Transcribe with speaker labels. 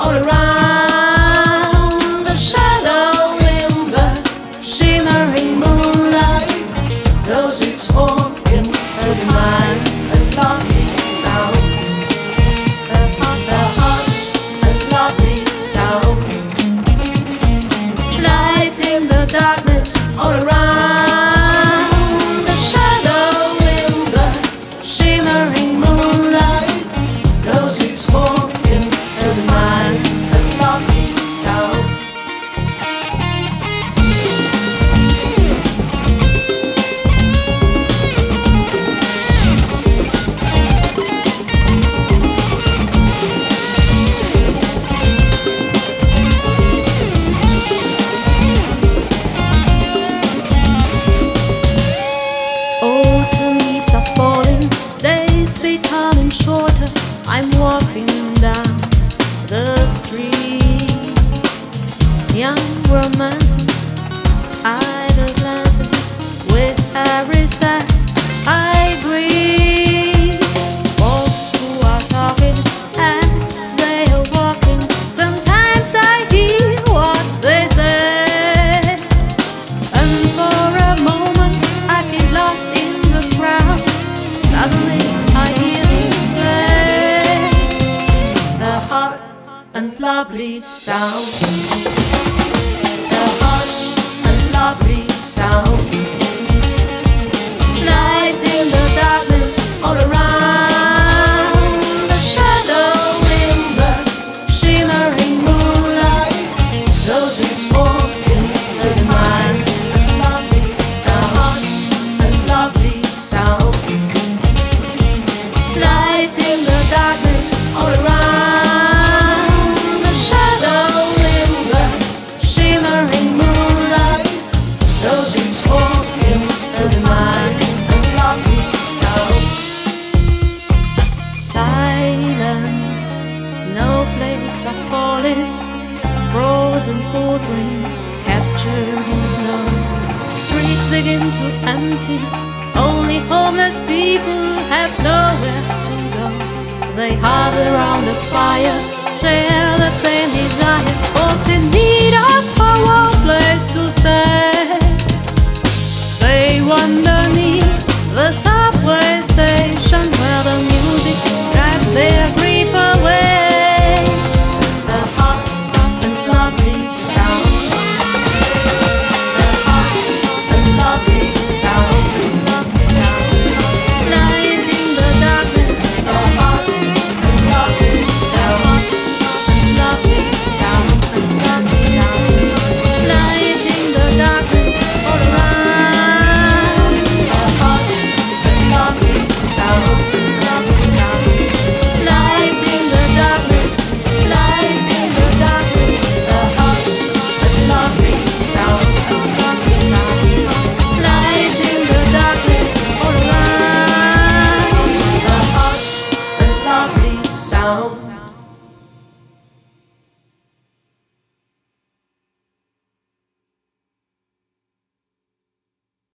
Speaker 1: all around. The shadow in the shimmering moonlight blows its horn in early night. A lovely sound, a heart, a lovely sound. Light in the darkness all around. The shadow in the shimmering moonlight blows its horn in early night. A lovely sound.
Speaker 2: Autumn leaves are falling, days becoming shorter. I'm walking down the street. Young romances, idle glances, with every step I breathe. Folks who are talking as they are walking. Sometimes I hear what they say, and for a moment I feel lost in the crowd. Suddenly I hear him play the hot and lovely sound. The hot and lovely sound. Light in the darkness all around. The shadow in the shimmering moonlight blows its horn in early night. A lovely sound, a lovely sound. Light in the darkness all around. The shadow in the shimmering moonlight blows its horn in early night. A lovely sound. Silent snowflakes are falling, frozen footprints captured in the snow. Streets begin to empty, only homeless people have nowhere to go. They huddle around the fire, share the same desires. Folks in need of a warm place to stay. They wonder